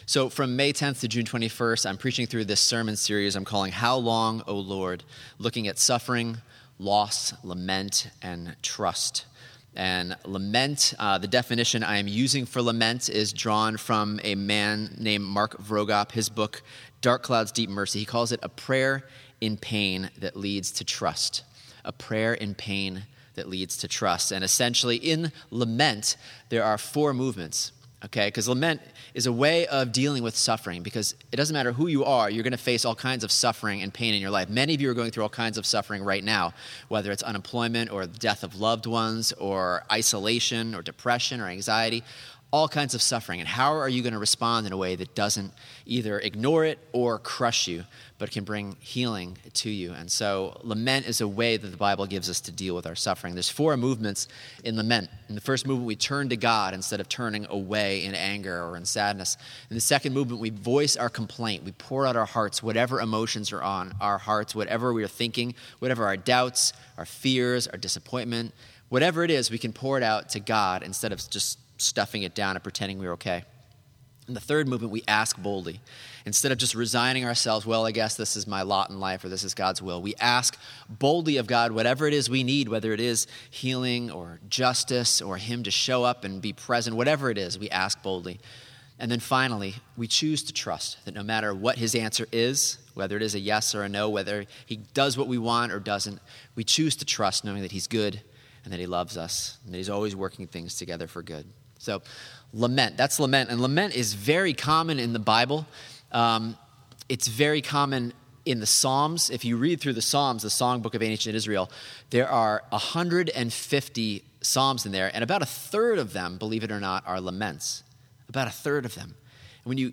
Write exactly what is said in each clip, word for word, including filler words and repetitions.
So from May tenth to June twenty-first, I'm preaching through this sermon series I'm calling How Long, O Lord? Looking at suffering, loss, lament, and trust. And lament, uh, the definition I am using for lament is drawn from a man named Mark Vroegop, his book, Dark Clouds, Deep Mercy. He calls it a prayer in pain that leads to trust. A prayer in pain that leads to trust. And essentially in lament, there are four movements. Okay, because lament is a way of dealing with suffering, because it doesn't matter who you are, you're going to face all kinds of suffering and pain in your life. Many of you are going through all kinds of suffering right now, whether it's unemployment or the death of loved ones or isolation or depression or anxiety, all kinds of suffering. And how are you going to respond in a way that doesn't either ignore it or crush you, but can bring healing to you? And so lament is a way that the Bible gives us to deal with our suffering. There's four movements in lament. In the first movement, we turn to God instead of turning away in anger or in sadness. In the second movement, we voice our complaint. We pour out our hearts, whatever emotions are on our hearts, whatever we are thinking, whatever our doubts, our fears, our disappointment, whatever it is, we can pour it out to God instead of just stuffing it down and pretending we're okay. In the third movement, we ask boldly. Instead of just resigning ourselves, well, I guess this is my lot in life or this is God's will, we ask boldly of God whatever it is we need, whether it is healing or justice or Him to show up and be present, whatever it is, we ask boldly. And then finally, we choose to trust that no matter what His answer is, whether it is a yes or a no, whether He does what we want or doesn't, we choose to trust knowing that He's good and that He loves us and that He's always working things together for good. So lament, that's lament. And lament is very common in the Bible. Um, it's very common in the Psalms. If you read through the Psalms, the songbook of ancient Israel, there are one hundred fifty Psalms in there, and about a third of them, believe it or not, are laments. About a third of them. And when you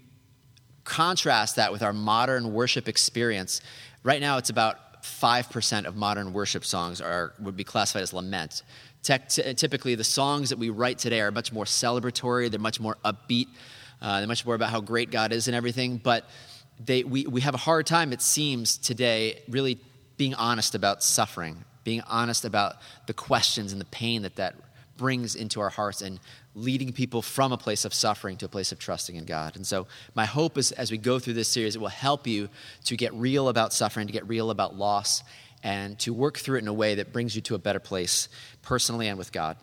contrast that with our modern worship experience, right now it's about five percent of modern worship songs are would be classified as lament. Typically, the songs that we write today are much more celebratory. They're much more upbeat. Uh, they're much more about how great God is and everything. But they, we, we have a hard time, it seems, today really being honest about suffering, being honest about the questions and the pain that that brings into our hearts and leading people from a place of suffering to a place of trusting in God. And so my hope is as we go through this series, it will help you to get real about suffering, to get real about loss, and to work through it in a way that brings you to a better place personally and with God.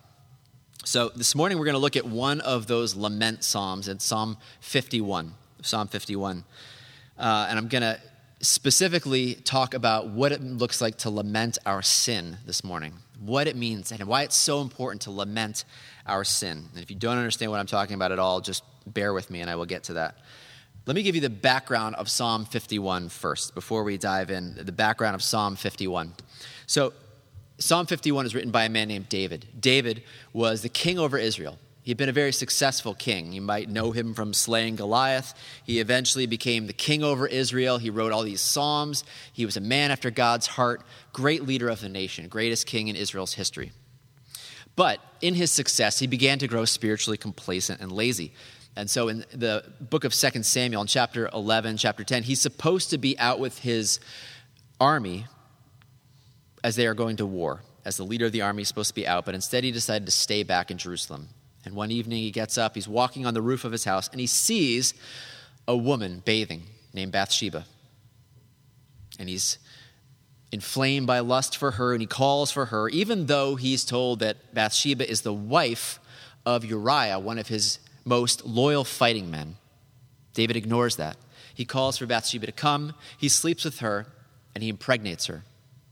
So this morning we're going to look at one of those lament psalms. It's Psalm fifty-one. Psalm fifty-one. Uh, and I'm going to specifically talk about what it looks like to lament our sin this morning, what it means and why it's so important to lament our sin. And if you don't understand what I'm talking about at all, just bear with me and I will get to that. Let me give you the background of Psalm fifty-one first, before we dive in, the background of Psalm fifty-one. So Psalm fifty-one is written by a man named David. David was the king over Israel. He'd been a very successful king. You might know him from slaying Goliath. He eventually became the king over Israel. He wrote all these psalms. He was a man after God's heart, great leader of the nation, greatest king in Israel's history. But in his success, he began to grow spiritually complacent and lazy. And so in the book of Second Samuel, in chapter eleven, chapter ten, he's supposed to be out with his army as they are going to war. As the leader of the army, he's supposed to be out, but instead he decided to stay back in Jerusalem. And one evening he gets up, he's walking on the roof of his house, and he sees a woman bathing named Bathsheba. And he's inflamed by lust for her, and he calls for her, even though he's told that Bathsheba is the wife of Uriah, one of his most loyal fighting men. David ignores that. He calls for Bathsheba to come, he sleeps with her, and he impregnates her.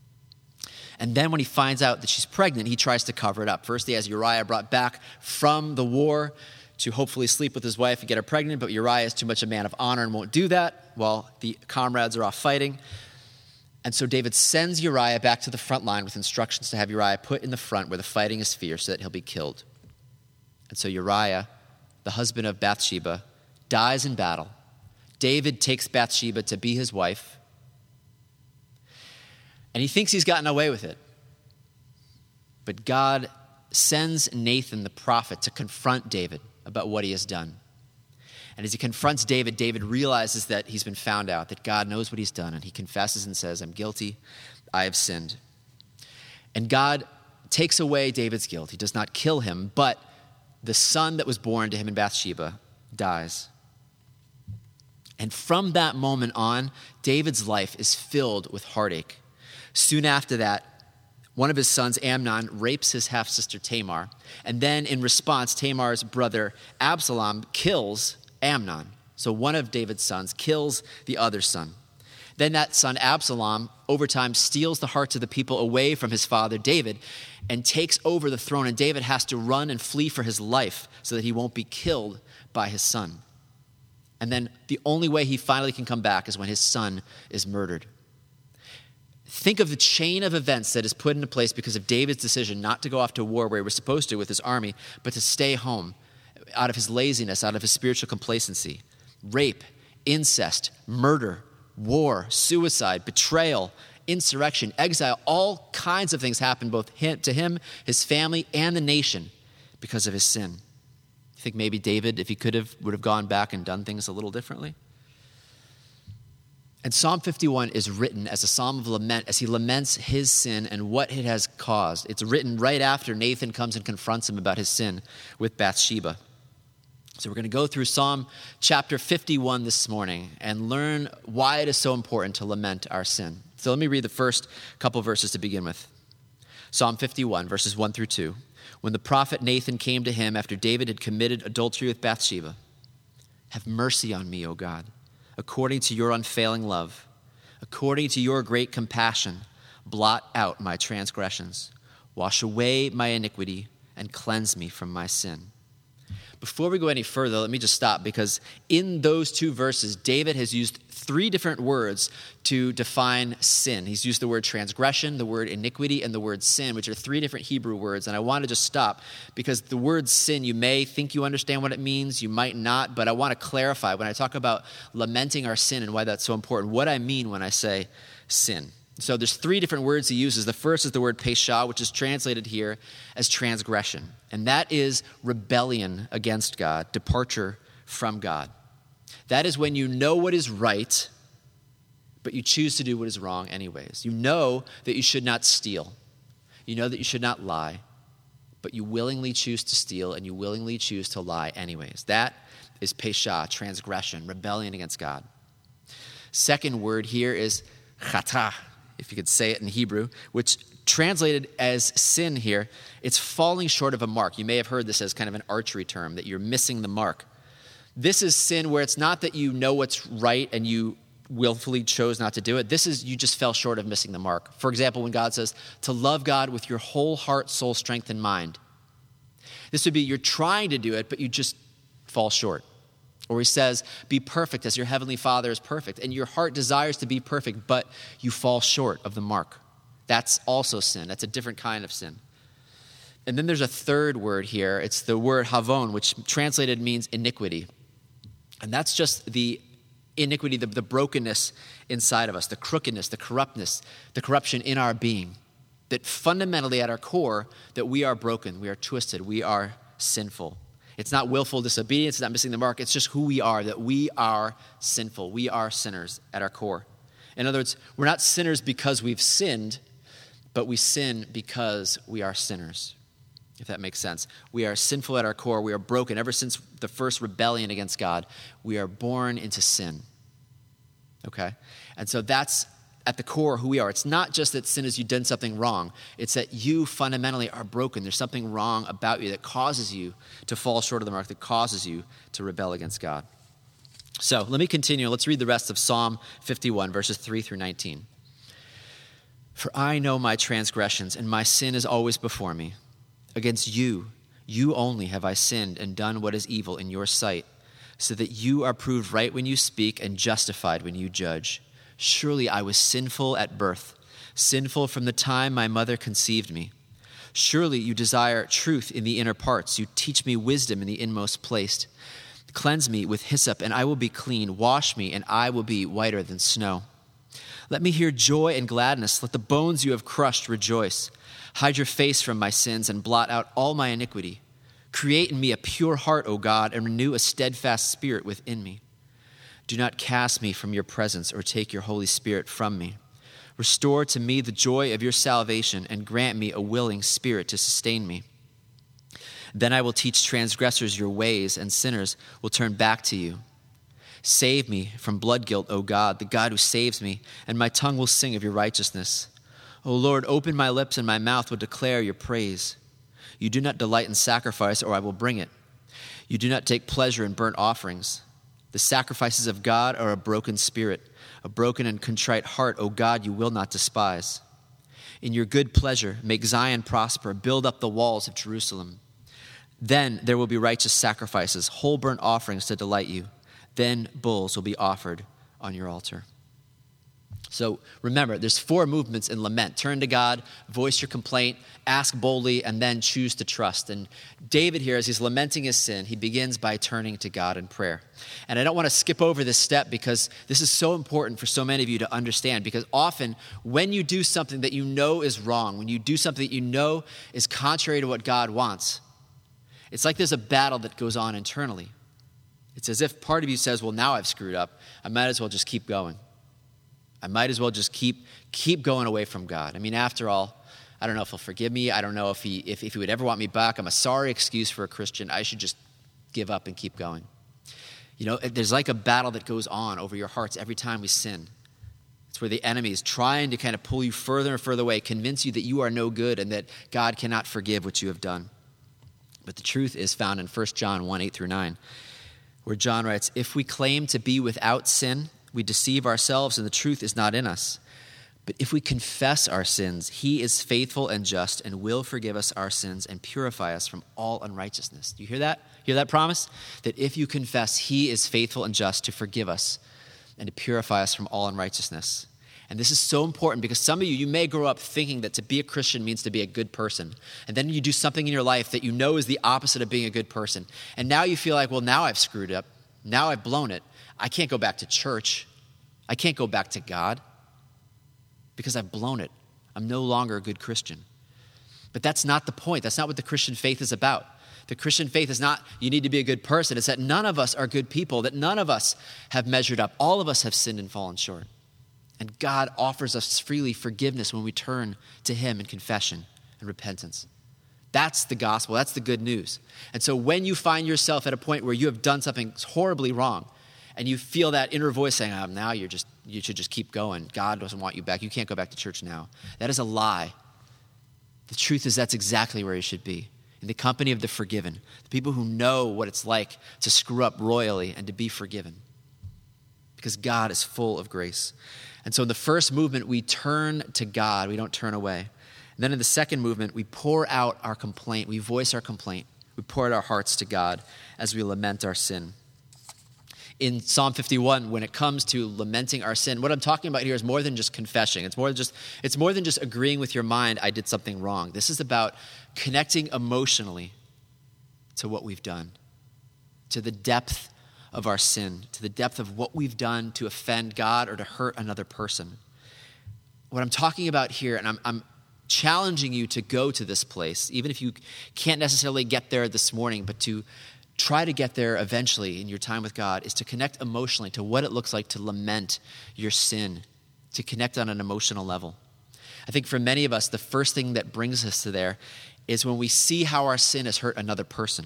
And then when he finds out that she's pregnant, he tries to cover it up. First, he has Uriah brought back from the war to hopefully sleep with his wife and get her pregnant, but Uriah is too much a man of honor and won't do that while the comrades are off fighting. And so David sends Uriah back to the front line with instructions to have Uriah put in the front where the fighting is fierce so that he'll be killed. And so Uriah, the husband of Bathsheba, dies in battle. David takes Bathsheba to be his wife, and he thinks he's gotten away with it. But God sends Nathan the prophet to confront David about what he has done. And as he confronts David, David realizes that he's been found out, that God knows what he's done, and he confesses and says, I'm guilty, I have sinned. And God takes away David's guilt. He does not kill him, but the son that was born to him in Bathsheba dies. And from that moment on, David's life is filled with heartache. Soon after that, one of his sons, Amnon, rapes his half-sister Tamar. And then in response, Tamar's brother Absalom kills Amnon. So one of David's sons kills the other son. Then that son Absalom, over time, steals the hearts of the people away from his father David and takes over the throne. And David has to run and flee for his life so that he won't be killed by his son. And then the only way he finally can come back is when his son is murdered. Think of the chain of events that is put into place because of David's decision not to go off to war where he was supposed to with his army, but to stay home out of his laziness, out of his spiritual complacency. Rape, incest, murder, war, suicide, betrayal, insurrection, exile, all kinds of things happen both him, to him, his family, and the nation because of his sin. You think maybe David, if he could have, would have gone back and done things a little differently? And Psalm fifty-one is written as a psalm of lament as he laments his sin and what it has caused. It's written right after Nathan comes and confronts him about his sin with Bathsheba. So we're going to go through Psalm chapter fifty-one this morning and learn why it is so important to lament our sin. So let me read the first couple verses to begin with. Psalm fifty-one, verses one through two. When the prophet Nathan came to him after David had committed adultery with Bathsheba, "Have mercy on me, O God, according to your unfailing love. According to your great compassion, blot out my transgressions. Wash away my iniquity and cleanse me from my sin." Before we go any further, let me just stop because in those two verses, David has used three different words to define sin. He's used the word transgression, the word iniquity, and the word sin, which are three different Hebrew words. And I want to just stop because the word sin, you may think you understand what it means, you might not, but I want to clarify when I talk about lamenting our sin and why that's so important, what I mean when I say sin. So there's three different words he uses. The first is the word pesha, which is translated here as transgression. And that is rebellion against God, departure from God. That is when you know what is right, but you choose to do what is wrong anyways. You know that you should not steal. You know that you should not lie, but you willingly choose to steal and you willingly choose to lie anyways. That is pesha, transgression, rebellion against God. Second word here is chata, if you could say it in Hebrew, which translated as sin here, it's falling short of a mark. You may have heard this as kind of an archery term, that you're missing the mark. This is sin where it's not that you know what's right and you willfully chose not to do it. This is you just fell short of missing the mark. For example, when God says to love God with your whole heart, soul, strength, and mind. This would be you're trying to do it, but you just fall short. Or he says, be perfect as your heavenly Father is perfect. And your heart desires to be perfect, but you fall short of the mark. That's also sin. That's a different kind of sin. And then there's a third word here. It's the word havon, which translated means iniquity. And that's just the iniquity, the, the brokenness inside of us, the crookedness, the corruptness, the corruption in our being. That fundamentally at our core, that we are broken, we are twisted, we are sinful. It's not willful disobedience, it's not missing the mark, it's just who we are, that we are sinful. We are sinners at our core. In other words, we're not sinners because we've sinned, but we sin because we are sinners, if that makes sense. We are sinful at our core. We are broken. Ever since the first rebellion against God, we are born into sin, okay? And so that's at the core who we are. It's not just that sin is you done something wrong. It's that you fundamentally are broken. There's something wrong about you that causes you to fall short of the mark, that causes you to rebel against God. So let me continue. Let's read the rest of Psalm fifty-one, verses three through nineteen. For I know my transgressions, and my sin is always before me. Against you, you only have I sinned and done what is evil in your sight, so that you are proved right when you speak and justified when you judge. Surely I was sinful at birth, sinful from the time my mother conceived me. Surely you desire truth in the inner parts. You teach me wisdom in the inmost place. Cleanse me with hyssop, and I will be clean. Wash me, and I will be whiter than snow. Let me hear joy and gladness. Let the bones you have crushed rejoice. Hide your face from my sins and blot out all my iniquity. Create in me a pure heart, O God, and renew a steadfast spirit within me. Do not cast me from your presence or take your Holy Spirit from me. Restore to me the joy of your salvation and grant me a willing spirit to sustain me. Then I will teach transgressors your ways, and sinners will turn back to you. Save me from blood guilt, O God, the God who saves me, and my tongue will sing of your righteousness. O Lord, open my lips, and my mouth will declare your praise. You do not delight in sacrifice, or I will bring it. You do not take pleasure in burnt offerings. The sacrifices of God are a broken spirit, a broken and contrite heart, O God, you will not despise. In your good pleasure, make Zion prosper, build up the walls of Jerusalem. Then there will be righteous sacrifices, whole burnt offerings to delight you. Then bulls will be offered on your altar. So remember, there's four movements in lament. Turn to God, voice your complaint, ask boldly, and then choose to trust. And David here, as he's lamenting his sin, he begins by turning to God in prayer. And I don't want to skip over this step because this is so important for so many of you to understand, because often when you do something that you know is wrong, when you do something that you know is contrary to what God wants, it's like there's a battle that goes on internally. It's as if part of you says, well, now I've screwed up. I might as well just keep going. I might as well just keep keep going away from God. I mean, after all, I don't know if he'll forgive me. I don't know if he if, if he would ever want me back. I'm a sorry excuse for a Christian. I should just give up and keep going. You know, there's like a battle that goes on over your hearts every time we sin. It's where the enemy is trying to kind of pull you further and further away, convince you that you are no good and that God cannot forgive what you have done. But the truth is found in First John one, eight through nine, where John writes, if we claim to be without sin, we deceive ourselves and the truth is not in us. But if we confess our sins, he is faithful and just and will forgive us our sins and purify us from all unrighteousness. Do you hear that? Hear that promise? That if you confess, he is faithful and just to forgive us and to purify us from all unrighteousness. And this is so important because some of you, you may grow up thinking that to be a Christian means to be a good person. And then you do something in your life that you know is the opposite of being a good person. And now you feel like, well, now I've screwed up. Now I've blown it. I can't go back to church. I can't go back to God because I've blown it. I'm no longer a good Christian. But that's not the point. That's not what the Christian faith is about. The Christian faith is not you need to be a good person. It's that none of us are good people, that none of us have measured up. All of us have sinned and fallen short. And God offers us freely forgiveness when we turn to him in confession and repentance. That's the gospel. That's the good news. And so when you find yourself at a point where you have done something horribly wrong and you feel that inner voice saying, oh, now you're just, you should just keep going. God doesn't want you back. You can't go back to church now. That is a lie. The truth is that's exactly where you should be, in the company of the forgiven, the people who know what it's like to screw up royally and to be forgiven, because God is full of grace. And so in the first movement, we turn to God. We don't turn away. And then in the second movement, we pour out our complaint. We voice our complaint. We pour out our hearts to God as we lament our sin. In Psalm fifty-one, when it comes to lamenting our sin, what I'm talking about here is more than just confessing. It's more than just, it's more than just agreeing with your mind, I did something wrong. This is about connecting emotionally to what we've done, to the depth of our sin, to the depth of what we've done to offend God or to hurt another person. What I'm talking about here, and I'm, I'm challenging you to go to this place, even if you can't necessarily get there this morning, but to try to get there eventually in your time with God, is to connect emotionally to what it looks like to lament your sin, to connect on an emotional level. I think for many of us, the first thing that brings us to there is when we see how our sin has hurt another person.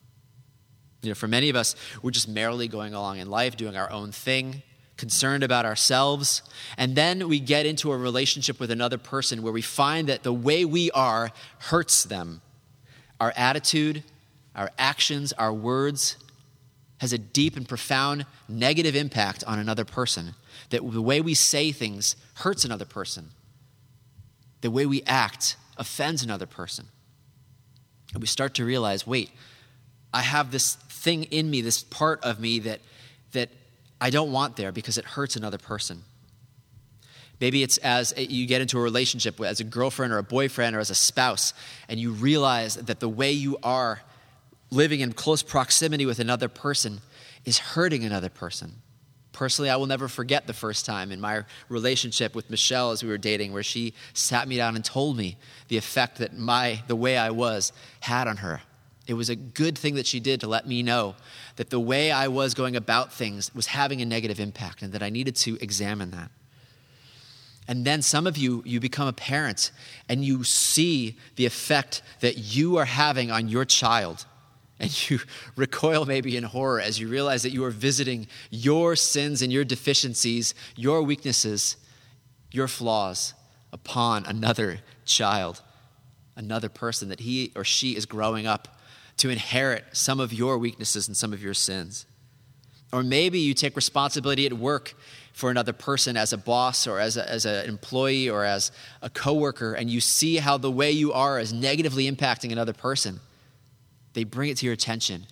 You know, for many of us, we're just merrily going along in life, doing our own thing, concerned about ourselves. And then we get into a relationship with another person where we find that the way we are hurts them. Our attitude, our actions, our words has a deep and profound negative impact on another person. That the way we say things hurts another person. The way we act offends another person. And we start to realize, wait, I have this thing in me, this part of me that that I don't want there because it hurts another person. Maybe it's as you get into a relationship as a girlfriend or a boyfriend or as a spouse, and you realize that the way you are living in close proximity with another person is hurting another person. Personally, I will never forget the first time in my relationship with Michelle as we were dating, where she sat me down and told me the effect that my the way I was had on her. It was a good thing that she did to let me know that the way I was going about things was having a negative impact and that I needed to examine that. And then some of you, you become a parent and you see the effect that you are having on your child And you recoil maybe in horror as you realize that you are visiting your sins and your deficiencies, your weaknesses, your flaws upon another child, another person that he or she is growing up to inherit some of your weaknesses and some of your sins. Or maybe you take responsibility at work for another person as a boss or as, a, as an employee or as a coworker, and you see how the way you are is negatively impacting another person. They bring it to your attention.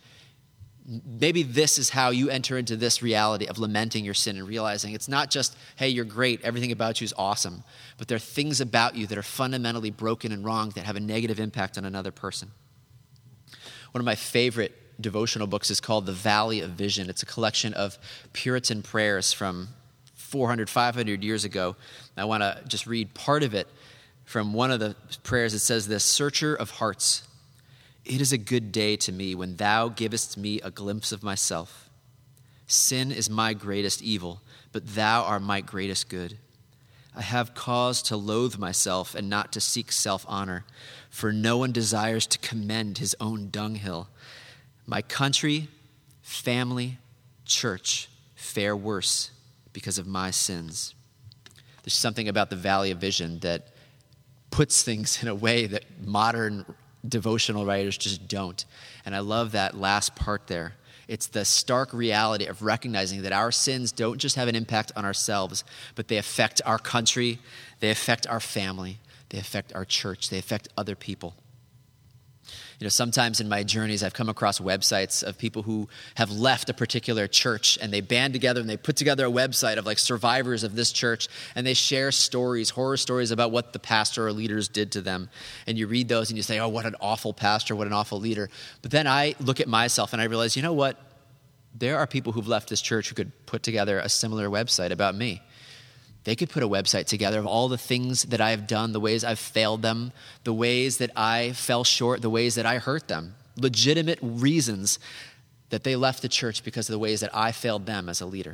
Maybe this is how you enter into this reality of lamenting your sin and realizing it's not just, hey, you're great, everything about you is awesome, but there are things about you that are fundamentally broken and wrong that have a negative impact on another person. One of my favorite devotional books is called The Valley of Vision. It's a collection of Puritan prayers from four hundred, five hundred years ago. I want to just read part of it from one of the prayers. It says this: Searcher of hearts, it is a good day to me when thou givest me a glimpse of myself. Sin is my greatest evil, but thou art my greatest good. I have cause to loathe myself and not to seek self-honor, for no one desires to commend his own dunghill. My country, family, church fare worse because of my sins. There's something about the Valley of Vision that puts things in a way that modern devotional writers just don't. And I love that last part there. It's the stark reality of recognizing that our sins don't just have an impact on ourselves, but they affect our country, they affect our family, they affect our church, they affect other people. You know, sometimes in my journeys, I've come across websites of people who have left a particular church, and they band together and they put together a website of like survivors of this church, and they share stories, horror stories about what the pastor or leaders did to them. And you read those and you say, oh, what an awful pastor, what an awful leader. But then I look at myself and I realize, you know what? There are people who've left this church who could put together a similar website about me. They could put a website together of all the things that I have done, the ways I've failed them, the ways that I fell short, the ways that I hurt them. Legitimate reasons that they left the church because of the ways that I failed them as a leader.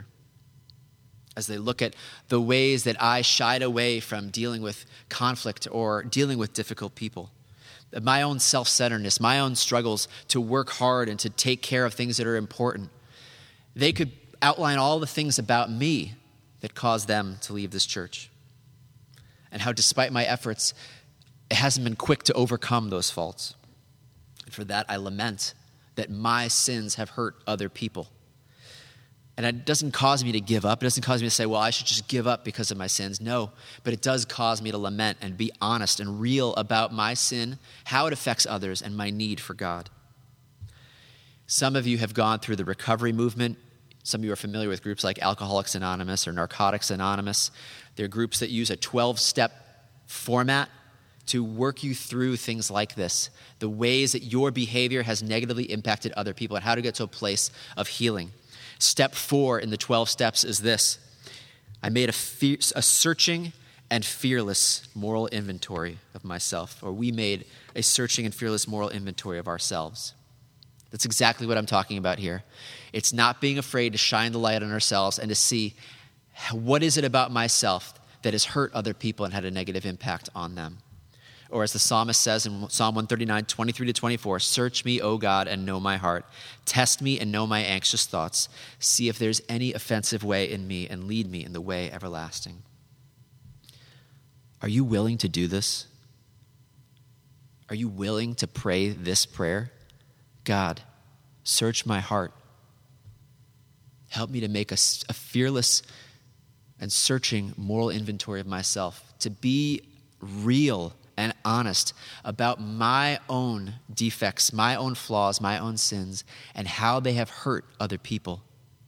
As they look at the ways that I shied away from dealing with conflict or dealing with difficult people. My own self-centeredness, my own struggles to work hard and to take care of things that are important. They could outline all the things about me that caused them to leave this church. And how despite my efforts, it hasn't been quick to overcome those faults. And for that, I lament that my sins have hurt other people. And it doesn't cause me to give up. It doesn't cause me to say, well, I should just give up because of my sins. No, but it does cause me to lament and be honest and real about my sin, how it affects others, and my need for God. Some of you have gone through the recovery movement. Some of you are familiar with groups like Alcoholics Anonymous or Narcotics Anonymous. They're groups that use a twelve-step format to work you through things like this, the ways that your behavior has negatively impacted other people and how to get to a place of healing. Step four in the twelve steps is this: I made a, fe- a searching and fearless moral inventory of myself, or we made a searching and fearless moral inventory of ourselves. That's exactly what I'm talking about here. It's not being afraid to shine the light on ourselves and to see what is it about myself that has hurt other people and had a negative impact on them. Or as the psalmist says in Psalm one thirty-nine, twenty-three to twenty-four, search me, O God, and know my heart. Test me and know my anxious thoughts. See if there's any offensive way in me and lead me in the way everlasting. Are you willing to do this? Are you willing to pray this prayer? God, search my heart. Help me to make a, a fearless and searching moral inventory of myself, to be real and honest about my own defects, my own flaws, my own sins, and how they have hurt other people.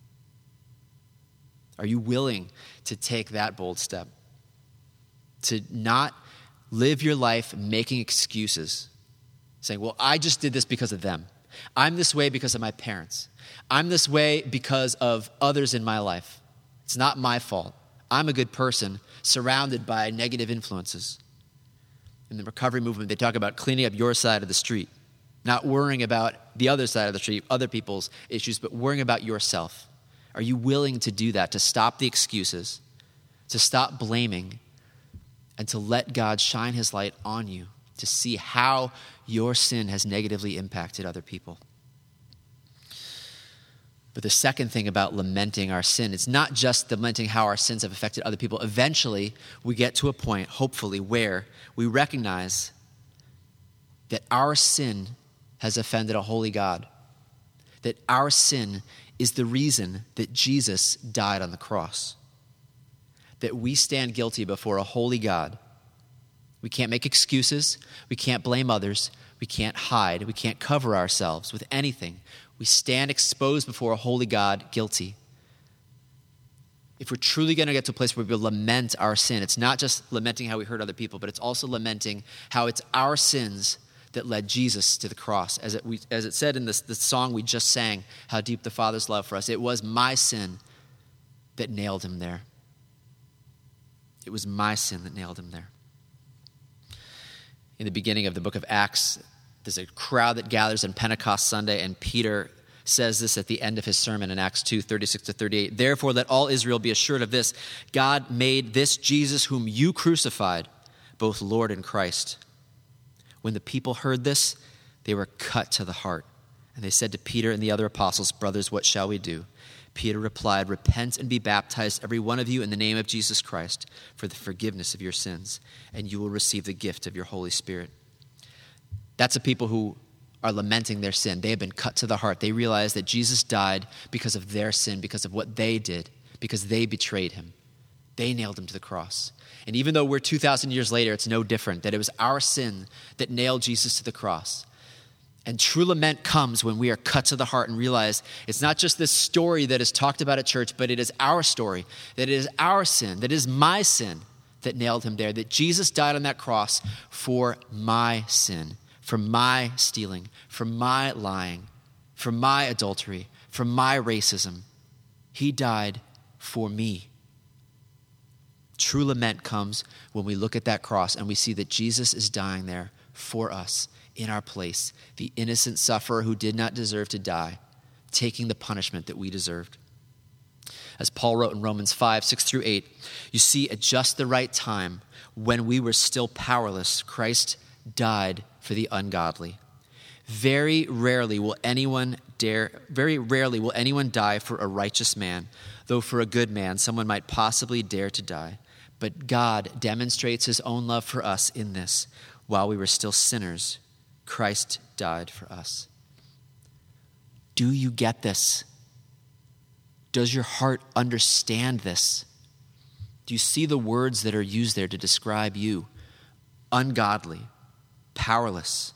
Are you willing to take that bold step? To not live your life making excuses, saying, well, I just did this because of them. I'm this way because of my parents. I'm this way because of others in my life. It's not my fault. I'm a good person surrounded by negative influences. In the recovery movement, they talk about cleaning up your side of the street, not worrying about the other side of the street, other people's issues, but worrying about yourself. Are you willing to do that, to stop the excuses, to stop blaming, and to let God shine his light on you to see how your sin has negatively impacted other people? But the second thing about lamenting our sin, it's not just lamenting how our sins have affected other people. Eventually, we get to a point, hopefully, where we recognize that our sin has offended a holy God, that our sin is the reason that Jesus died on the cross, that we stand guilty before a holy God. We can't make excuses. We can't blame others. We can't hide. We can't cover ourselves with anything. We stand exposed before a holy God, guilty. If we're truly going to get to a place where we lament our sin, it's not just lamenting how we hurt other people, but it's also lamenting how it's our sins that led Jesus to the cross. As it, we, as it said in this, the song we just sang, How Deep the Father's Love for Us, it was my sin that nailed him there. It was my sin that nailed him there. In the beginning of the book of Acts, there's a crowd that gathers on Pentecost Sunday, and Peter says this at the end of his sermon in Acts two, thirty-six to thirty-eight. Therefore, let all Israel be assured of this: God made this Jesus whom you crucified, both Lord and Christ. When the people heard this, they were cut to the heart. And they said to Peter and the other apostles, brothers, what shall we do? Peter replied, repent and be baptized, every one of you, in the name of Jesus Christ, for the forgiveness of your sins, and you will receive the gift of your Holy Spirit. That's the people who are lamenting their sin. They have been cut to the heart. They realize that Jesus died because of their sin, because of what they did, because they betrayed him. They nailed him to the cross. And even though we're two thousand years later, it's no different, that it was our sin that nailed Jesus to the cross. And true lament comes when we are cut to the heart and realize it's not just this story that is talked about at church, but it is our story, that it is our sin, that it is my sin that nailed him there, that Jesus died on that cross for my sin, for my stealing, for my lying, for my adultery, for my racism. He died for me. True lament comes when we look at that cross and we see that Jesus is dying there for us, in our place, the innocent sufferer who did not deserve to die, taking the punishment that we deserved. As Paul wrote in Romans five, six through eight, you see, at just the right time, when we were still powerless, Christ died for the ungodly. Very rarely will anyone dare, very rarely will anyone die for a righteous man, though for a good man, someone might possibly dare to die. But God demonstrates his own love for us in this: while we were still sinners, Christ died for us. Do you get this? Does your heart understand this? Do you see the words that are used there to describe you? Ungodly, powerless,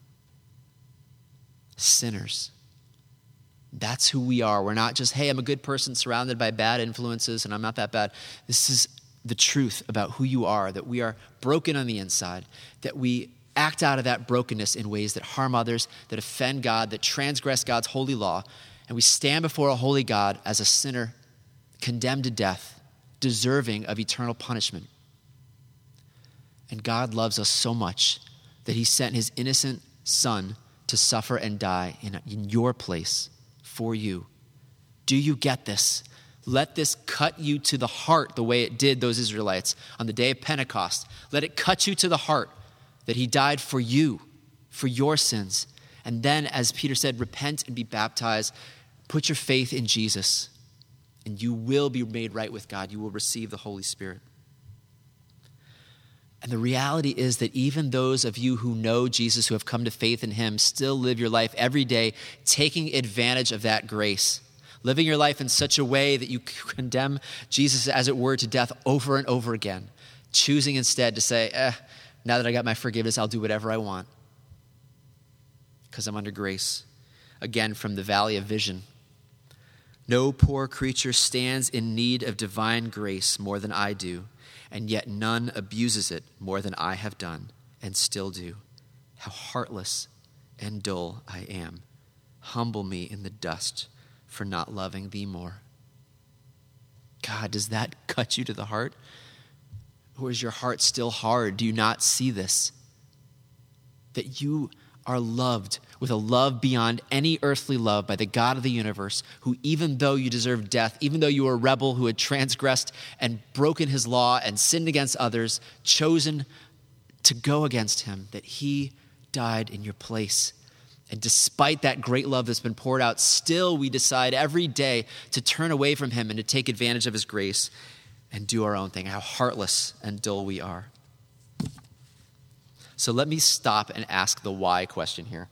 sinners. That's who we are. We're not just, hey, I'm a good person surrounded by bad influences and I'm not that bad. This is the truth about who you are, that we are broken on the inside, that we act out of that brokenness in ways that harm others, that offend God, that transgress God's holy law, and we stand before a holy God as a sinner, condemned to death, deserving of eternal punishment. And God loves us so much that he sent his innocent son to suffer and die in, in your place for you. Do you get this? Let this cut you to the heart the way it did those Israelites on the day of Pentecost. Let it cut you to the heart that he died for you, for your sins. And then, as Peter said, repent and be baptized. Put your faith in Jesus, and you will be made right with God. You will receive the Holy Spirit. And the reality is that even those of you who know Jesus, who have come to faith in him, still live your life every day taking advantage of that grace, living your life in such a way that you condemn Jesus, as it were, to death over and over again, choosing instead to say, eh, now that I got my forgiveness, I'll do whatever I want because I'm under grace. Again, from the Valley of Vision. No poor creature stands in need of divine grace more than I do, and yet none abuses it more than I have done and still do. How heartless and dull I am. Humble me in the dust for not loving thee more. God, does that cut you to the heart? Or is your heart still hard? Do you not see this? That you are loved with a love beyond any earthly love by the God of the universe, who even though you deserved death, even though you were a rebel who had transgressed and broken his law and sinned against others, chosen to go against him, that he died in your place. And despite that great love that's been poured out, still we decide every day to turn away from him and to take advantage of his grace and do our own thing. How heartless and dull we are. So let me stop and ask the why question here.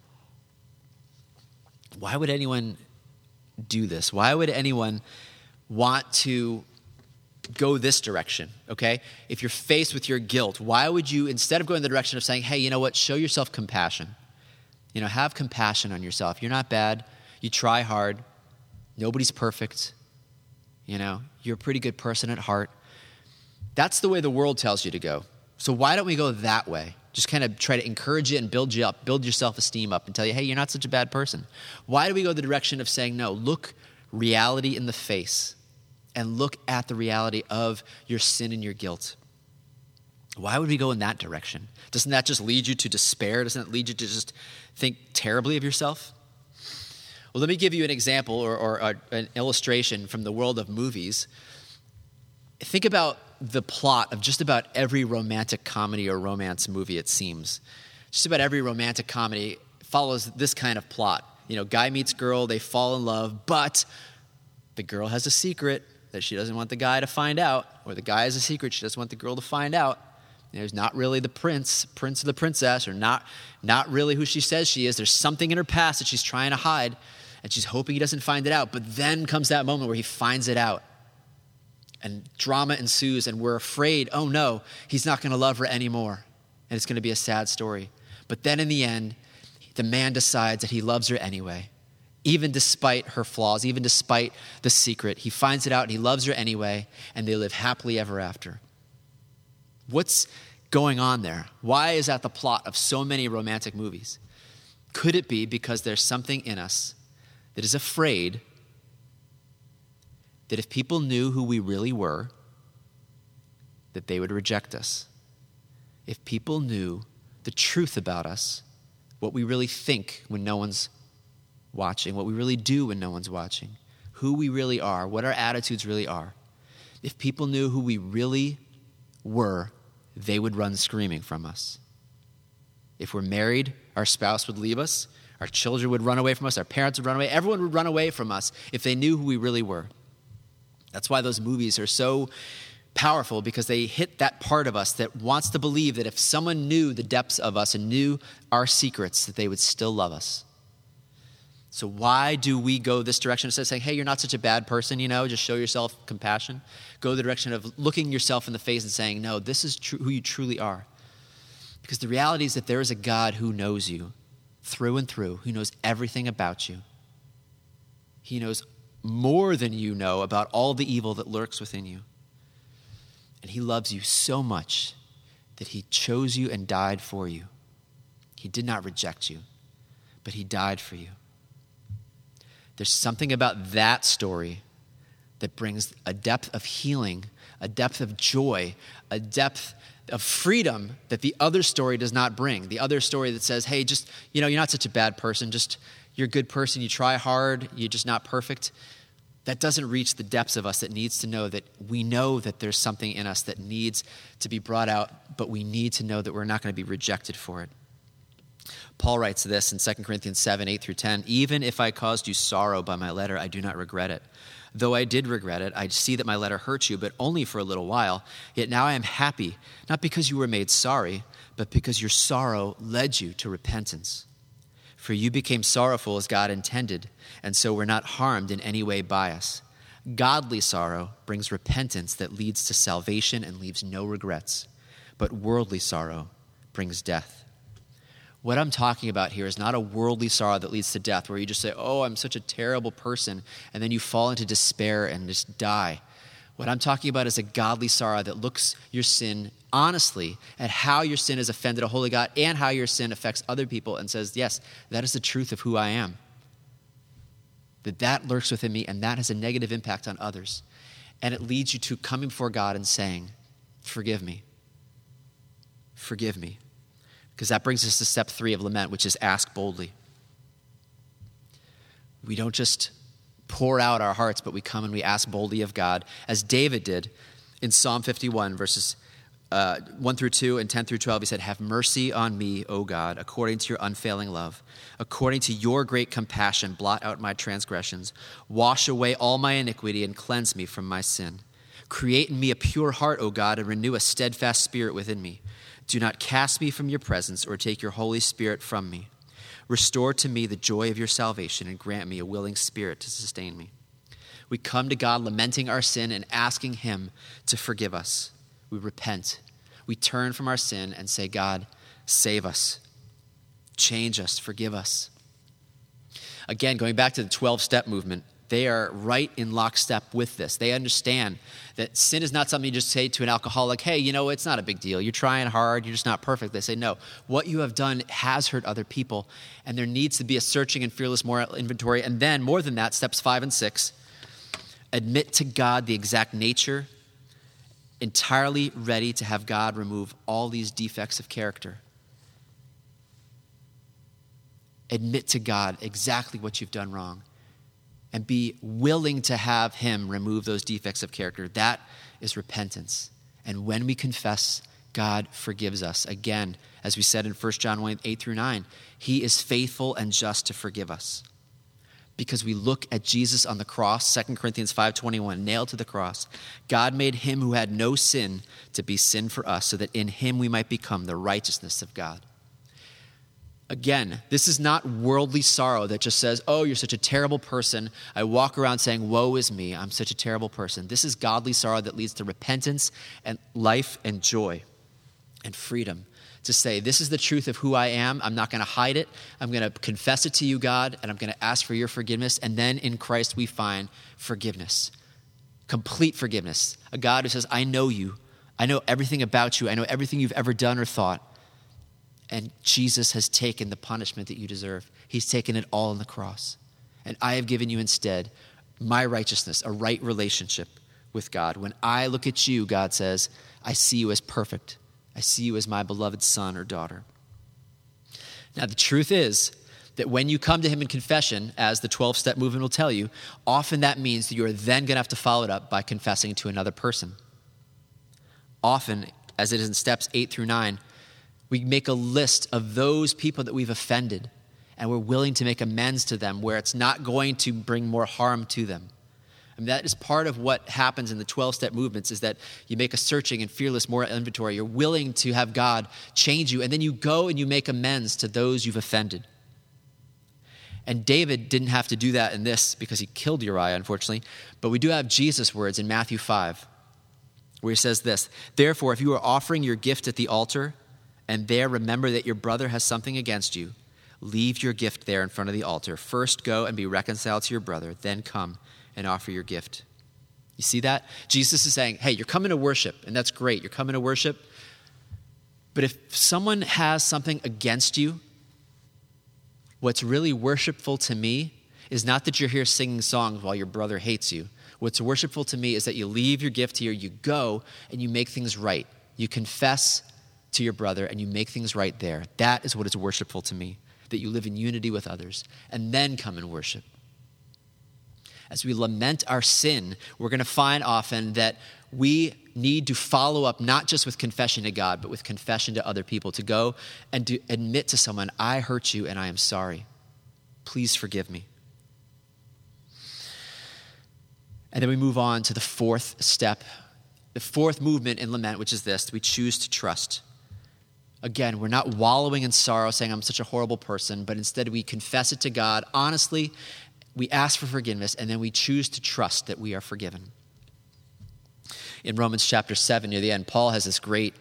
Why would anyone do this? Why would anyone want to go this direction, okay? If you're faced with your guilt, why would you, instead of going the direction of saying, hey, you know what, show yourself compassion. You know, have compassion on yourself. You're not bad. You try hard. Nobody's perfect. You know, you're a pretty good person at heart. That's the way the world tells you to go. So why don't we go that way? Just kind of try to encourage you and build you up, build your self-esteem up and tell you, hey, you're not such a bad person. Why do we go the direction of saying, no, look reality in the face and look at the reality of your sin and your guilt? Why would we go in that direction? Doesn't that just lead you to despair? Doesn't it lead you to just think terribly of yourself? Well, let me give you an example or, or a, an illustration from the world of movies. Think about the plot of just about every romantic comedy or romance movie, it seems. Just about every romantic comedy follows this kind of plot. You know, guy meets girl, they fall in love, but the girl has a secret that she doesn't want the guy to find out, or the guy has a secret she doesn't want the girl to find out. There's not really the prince, prince or the princess, or not, not really who she says she is. There's something in her past that she's trying to hide, and she's hoping he doesn't find it out. But then comes that moment where he finds it out, and drama ensues, and we're afraid, oh no, he's not going to love her anymore, and it's going to be a sad story. But then in the end, the man decides that he loves her anyway, even despite her flaws, even despite the secret. He finds it out, and he loves her anyway, and they live happily ever after. What's going on there? Why is that the plot of so many romantic movies? Could it be because there's something in us that is afraid that if people knew who we really were, that they would reject us? If people knew the truth about us, what we really think when no one's watching, what we really do when no one's watching, who we really are, what our attitudes really are, if people knew who we really were, they would run screaming from us. If we're married, our spouse would leave us, our children would run away from us, our parents would run away, everyone would run away from us if they knew who we really were. That's why those movies are so powerful, because they hit that part of us that wants to believe that if someone knew the depths of us and knew our secrets, that they would still love us. So why do we go this direction instead of saying, hey, you're not such a bad person, you know, just show yourself compassion? Go the direction of looking yourself in the face and saying, no, this is tr- who you truly are. Because the reality is that there is a God who knows you through and through, who knows everything about you. He knows more than you know about all the evil that lurks within you. And he loves you so much that he chose you and died for you. He did not reject you, but he died for you. There's something about that story that brings a depth of healing, a depth of joy, a depth of freedom that the other story does not bring. The other story that says, hey, just, you know, you're not such a bad person. Just, you're a good person. You try hard. You're just not perfect. That doesn't reach the depths of us that needs to know that we know that there's something in us that needs to be brought out, but we need to know that we're not going to be rejected for it. Paul writes this in Second Corinthians seven, eight through ten, even if I caused you sorrow by my letter, I do not regret it. Though I did regret it, I see that my letter hurt you, but only for a little while. Yet now I am happy, not because you were made sorry, but because your sorrow led you to repentance. For you became sorrowful as God intended, and so were not harmed in any way by us. Godly sorrow brings repentance that leads to salvation and leaves no regrets, but worldly sorrow brings death. What I'm talking about here is not a worldly sorrow that leads to death, where you just say, oh, I'm such a terrible person, and then you fall into despair and just die. What I'm talking about is a godly sorrow that looks your sin honestly at how your sin has offended a holy God and how your sin affects other people and says, yes, that is the truth of who I am. That that lurks within me and that has a negative impact on others. And it leads you to coming before God and saying, forgive me. Forgive me. Because that brings us to step three of lament, which is ask boldly. We don't just pour out our hearts, but we come and we ask boldly of God, as David did in Psalm fifty-one, verses uh, one through two and ten through twelve, he said, have mercy on me, O God, according to your unfailing love. According to your great compassion, blot out my transgressions. Wash away all my iniquity and cleanse me from my sin. Create in me a pure heart, O God, and renew a steadfast spirit within me. Do not cast me from your presence or take your Holy Spirit from me. Restore to me the joy of your salvation and grant me a willing spirit to sustain me. We come to God lamenting our sin and asking him to forgive us. We repent. We turn from our sin and say, God, save us. Change us. Forgive us. Again, going back to the twelve-step movement, they are right in lockstep with this. They understand that sin is not something you just say to an alcoholic, hey, you know, it's not a big deal. You're trying hard. You're just not perfect. They say, no, what you have done has hurt other people, and there needs to be a searching and fearless moral inventory. And then, more than that, steps five and six, admit to God the exact nature, entirely ready to have God remove all these defects of character. Admit to God exactly what you've done wrong and be willing to have him remove those defects of character. That is repentance. And when we confess, God forgives us. Again, as we said in First John one, eight through nine, he is faithful and just to forgive us. Because we look at Jesus on the cross, Second Corinthians five twenty-one, nailed to the cross. God made him who had no sin to be sin for us, so that in him we might become the righteousness of God. Again, this is not worldly sorrow that just says, oh, you're such a terrible person. I walk around saying, woe is me, I'm such a terrible person. This is godly sorrow that leads to repentance and life and joy and freedom. To say, this is the truth of who I am. I'm not going to hide it. I'm going to confess it to you, God, and I'm going to ask for your forgiveness. And then in Christ we find forgiveness, complete forgiveness. A God who says, I know you. I know everything about you. I know everything you've ever done or thought. And Jesus has taken the punishment that you deserve. He's taken it all on the cross. And I have given you instead my righteousness, a right relationship with God. When I look at you, God says, I see you as perfect. I see you as my beloved son or daughter. Now, the truth is that when you come to him in confession, as the twelve-step movement will tell you, often that means that you are then going to have to follow it up by confessing to another person. Often, as it is in steps eight through nine, we make a list of those people that we've offended, and we're willing to make amends to them where it's not going to bring more harm to them. And that is part of what happens in the twelve-step movements, is that you make a searching and fearless moral inventory. You're willing to have God change you, and then you go and you make amends to those you've offended. And David didn't have to do that in this because he killed Uriah, unfortunately. But we do have Jesus' words in Matthew five, where he says this, therefore, if you are offering your gift at the altar, and there remember that your brother has something against you, leave your gift there in front of the altar. First go and be reconciled to your brother, then come and offer your gift. You see that? Jesus is saying, hey, you're coming to worship, and that's great. You're coming to worship. But if someone has something against you, what's really worshipful to me is not that you're here singing songs while your brother hates you. What's worshipful to me is that you leave your gift here, you go, and you make things right. You confess to your brother, and you make things right there. That is what is worshipful to me, that you live in unity with others, and then come and worship. As we lament our sin, we're going to find often that we need to follow up not just with confession to God, but with confession to other people, to go and to admit to someone, I hurt you and I am sorry. Please forgive me. And then we move on to the fourth step, the fourth movement in lament, which is this: we choose to trust. Again, we're not wallowing in sorrow, saying I'm such a horrible person, but instead we confess it to God honestly. We ask for forgiveness, and then we choose to trust that we are forgiven. In Romans chapter seven, near the end, Paul has this great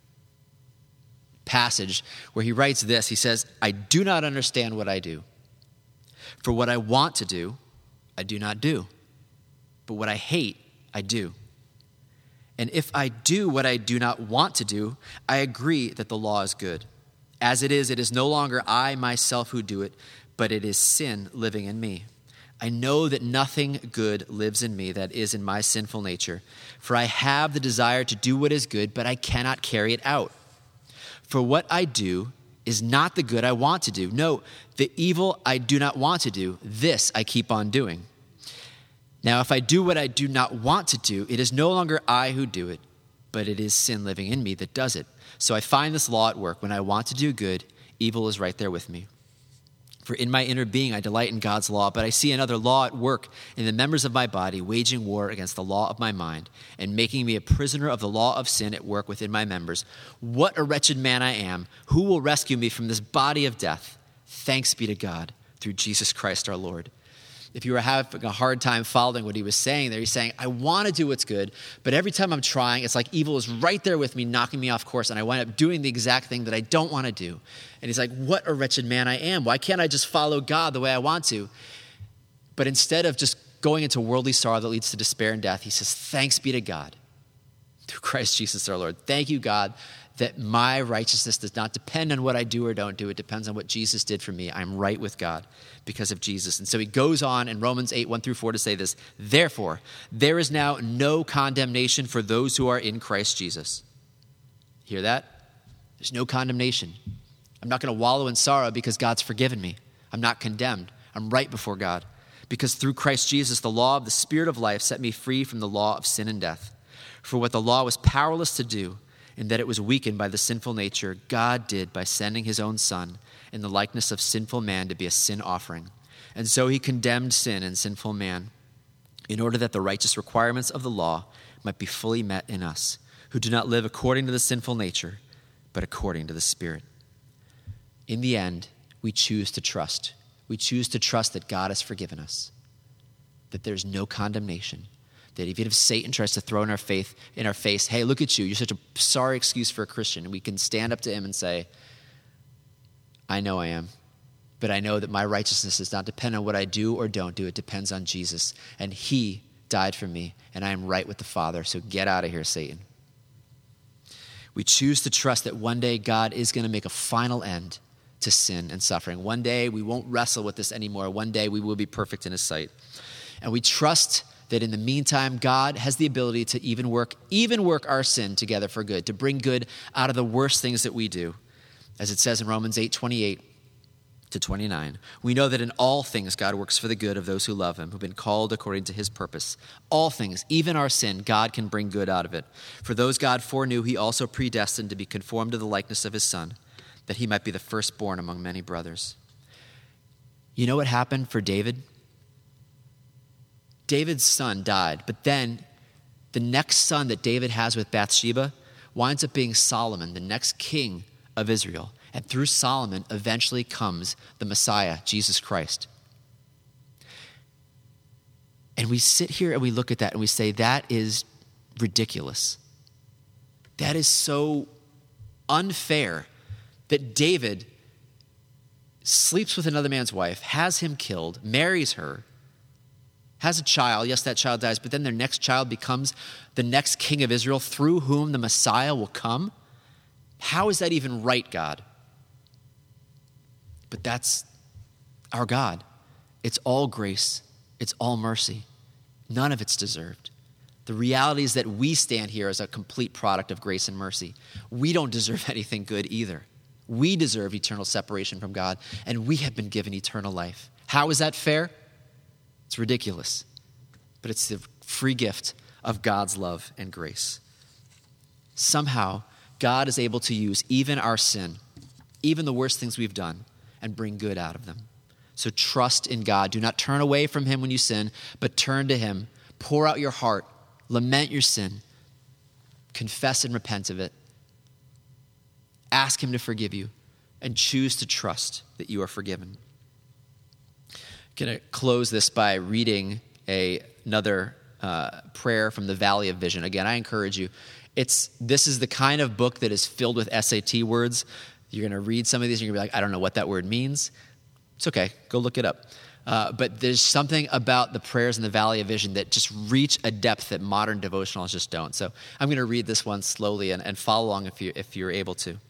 passage where he writes this. He says, I do not understand what I do. For what I want to do, I do not do. But what I hate, I do. And if I do what I do not want to do, I agree that the law is good. As it is, it is no longer I myself who do it, but it is sin living in me. I know that nothing good lives in me, that is in my sinful nature. For I have the desire to do what is good, but I cannot carry it out. For what I do is not the good I want to do. No, the evil I do not want to do, this I keep on doing. Now, if I do what I do not want to do, it is no longer I who do it, but it is sin living in me that does it. So I find this law at work. When I want to do good, evil is right there with me. For in my inner being, I delight in God's law, but I see another law at work in the members of my body, waging war against the law of my mind and making me a prisoner of the law of sin at work within my members. What a wretched man I am. Who will rescue me from this body of death? Thanks be to God through Jesus Christ our Lord. If you were having a hard time following what he was saying there, he's saying, I want to do what's good, but every time I'm trying, it's like evil is right there with me, knocking me off course, and I wind up doing the exact thing that I don't want to do. And he's like, what a wretched man I am. Why can't I just follow God the way I want to? But instead of just going into worldly sorrow that leads to despair and death, he says, thanks be to God through Christ Jesus our Lord. Thank you, God, that my righteousness does not depend on what I do or don't do. It depends on what Jesus did for me. I'm right with God because of Jesus. And so he goes on in Romans eight, one through four to say this, therefore, there is now no condemnation for those who are in Christ Jesus. Hear that? There's no condemnation. I'm not going to wallow in sorrow because God's forgiven me. I'm not condemned. I'm right before God. Because through Christ Jesus, the law of the Spirit of life set me free from the law of sin and death. For what the law was powerless to do, in that it was weakened by the sinful nature, God did by sending his own Son in the likeness of sinful man to be a sin offering. And so he condemned sin and sinful man in order that the righteous requirements of the law might be fully met in us, who do not live according to the sinful nature, but according to the Spirit. In the end, we choose to trust. We choose to trust that God has forgiven us, that there's no condemnation, that even if Satan tries to throw in our faith, in our face, hey, look at you, you're such a sorry excuse for a Christian, and we can stand up to him and say, I know I am, but I know that my righteousness does not depend on what I do or don't do. It depends on Jesus, and he died for me, and I am right with the Father, so get out of here, Satan. We choose to trust that one day God is going to make a final end to sin and suffering. One day we won't wrestle with this anymore. One day we will be perfect in his sight. And we trust that in the meantime, God has the ability to even work, even work our sin together for good, to bring good out of the worst things that we do. As it says in Romans eight, twenty-eight to twenty-nine, we know that in all things God works for the good of those who love him, who've been called according to his purpose. All things, even our sin, God can bring good out of it. For those God foreknew, he also predestined to be conformed to the likeness of his Son, that he might be the firstborn among many brothers. You know what happened for David? David's son died, but then the next son that David has with Bathsheba winds up being Solomon, the next king of Israel. And through Solomon eventually comes the Messiah, Jesus Christ. And we sit here and we look at that and we say, that is ridiculous. That is so unfair that David sleeps with another man's wife, has him killed, marries her, has a child. Yes, that child dies, but then their next child becomes the next king of Israel through whom the Messiah will come. How is that even right, God? But that's our God. It's all grace. It's all mercy. None of it's deserved. The reality is that we stand here as a complete product of grace and mercy. We don't deserve anything good either. We deserve eternal separation from God, and we have been given eternal life. How is that fair? It's ridiculous, but it's the free gift of God's love and grace. Somehow, God is able to use even our sin, even the worst things we've done, and bring good out of them. So trust in God. Do not turn away from him when you sin, but turn to him. Pour out your heart. Lament your sin. Confess and repent of it. Ask him to forgive you, and choose to trust that you are forgiven. I'm going to close this by reading a, another uh, prayer from the Valley of Vision. Again, I encourage you. It's this is the kind of book that is filled with S A T words. You're going to read some of these and you're going to be like, I don't know what that word means. It's okay. Go look it up. Uh, but there's something about the prayers in the Valley of Vision that just reach a depth that modern devotionals just don't. So I'm going to read this one slowly and, and follow along if, you, if you're able to.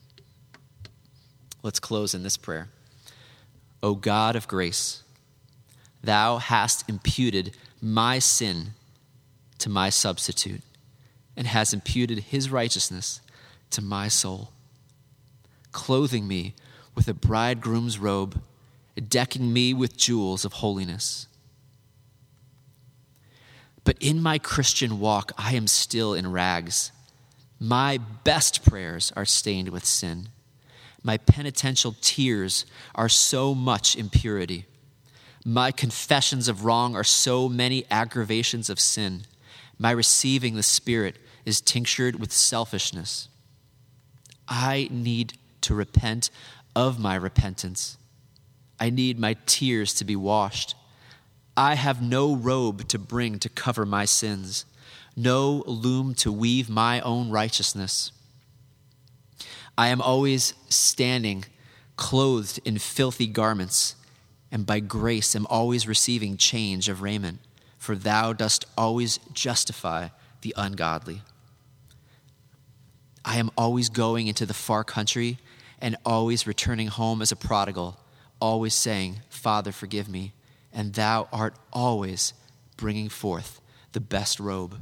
Let's close in this prayer. O God of grace, thou hast imputed my sin to my substitute, and has imputed his righteousness to my soul, clothing me with a bridegroom's robe, decking me with jewels of holiness. But in my Christian walk, I am still in rags, My best prayers are stained with sin. My penitential tears are so much impurity. My confessions of wrong are so many aggravations of sin. My receiving the Spirit is tinctured with selfishness. I need to repent of my repentance. I need my tears to be washed. I have no robe to bring to cover my sins, no loom to weave my own righteousness. I am always standing, clothed in filthy garments, and by grace am always receiving change of raiment, for thou dost always justify the ungodly. I am always going into the far country and always returning home as a prodigal, always saying, Father, forgive me, and thou art always bringing forth the best robe.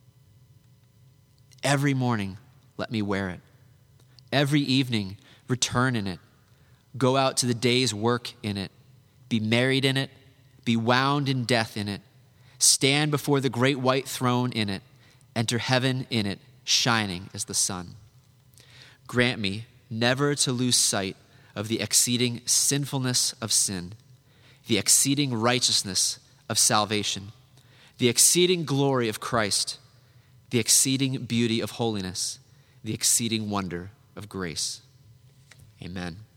Every morning, let me wear it. Every evening, return in it. Go out to the day's work in it. Be married in it. Be wound in death in it. Stand before the great white throne in it. Enter heaven in it, shining as the sun. Grant me never to lose sight of the exceeding sinfulness of sin, the exceeding righteousness of salvation, the exceeding glory of Christ, the exceeding beauty of holiness, the exceeding wonder of grace. Amen.